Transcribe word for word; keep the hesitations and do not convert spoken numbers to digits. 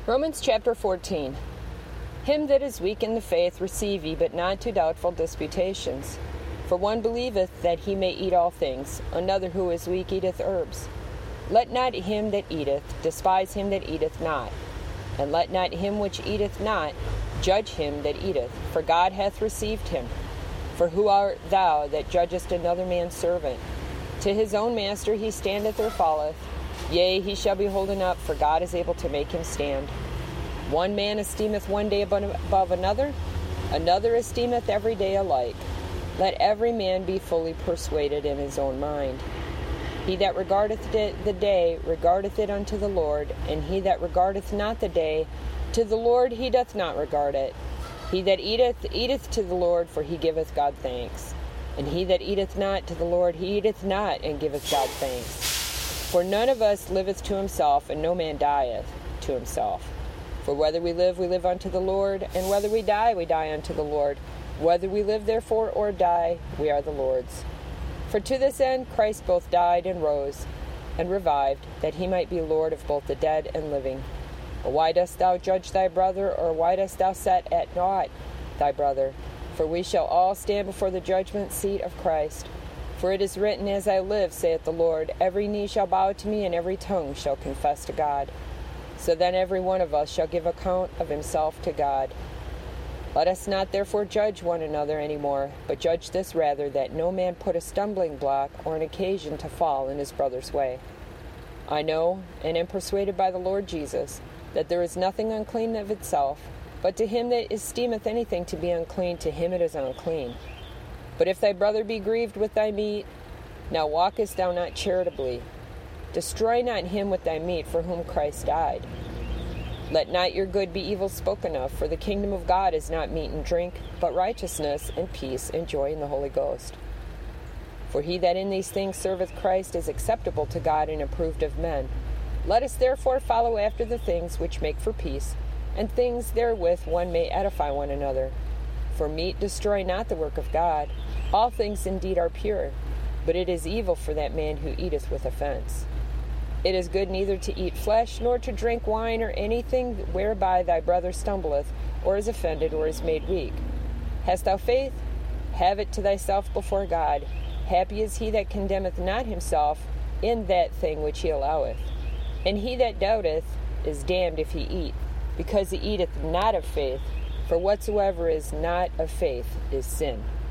Romans chapter fourteen. Him that is weak in the faith receive ye, but not to doubtful disputations. For one believeth that he may eat all things, another who is weak eateth herbs. Let not him that eateth despise him that eateth not, and let not him which eateth not judge him that eateth, for God hath received him. For who art thou that judgest another man's servant? To his own master he standeth or falleth. Yea, he shall be holden up, for God is able to make him stand. One man esteemeth one day above another, another esteemeth every day alike. Let every man be fully persuaded in his own mind. He that regardeth the day regardeth it unto the Lord, and he that regardeth not the day, to the Lord he doth not regard it. He that eateth, eateth to the Lord, for he giveth God thanks. And he that eateth not to the Lord, he eateth not, and giveth God thanks. For none of us liveth to himself, and no man dieth to himself. For whether we live, we live unto the Lord, and whether we die, we die unto the Lord. Whether we live therefore or die, we are the Lord's. For to this end Christ both died and rose, and revived, that he might be Lord of both the dead and living. But why dost thou judge thy brother, or why dost thou set at naught thy brother? For we shall all stand before the judgment seat of Christ. For it is written, As I live, saith the Lord, every knee shall bow to me, and every tongue shall confess to God. So then every one of us shall give account of himself to God. Let us not therefore judge one another any more, but judge this rather, that no man put a stumbling block or an occasion to fall in his brother's way. I know, and am persuaded by the Lord Jesus, that there is nothing unclean of itself, but to him that esteemeth anything to be unclean, to him it is unclean. But if thy brother be grieved with thy meat, now walkest thou not charitably. Destroy not him with thy meat, for whom Christ died. Let not your good be evil spoken of, for the kingdom of God is not meat and drink, but righteousness and peace and joy in the Holy Ghost. For he that in these things serveth Christ is acceptable to God and approved of men. Let us therefore follow after the things which make for peace, and things therewith one may edify one another. For meat destroy not the work of God. All things indeed are pure, but it is evil for that man who eateth with offense. It is good neither to eat flesh, nor to drink wine, or anything whereby thy brother stumbleth, or is offended, or is made weak. Hast thou faith? Have it to thyself before God. Happy is he that condemneth not himself in that thing which he alloweth. And he that doubteth is damned if he eat, because he eateth not of faith. For whatsoever is not of faith is sin.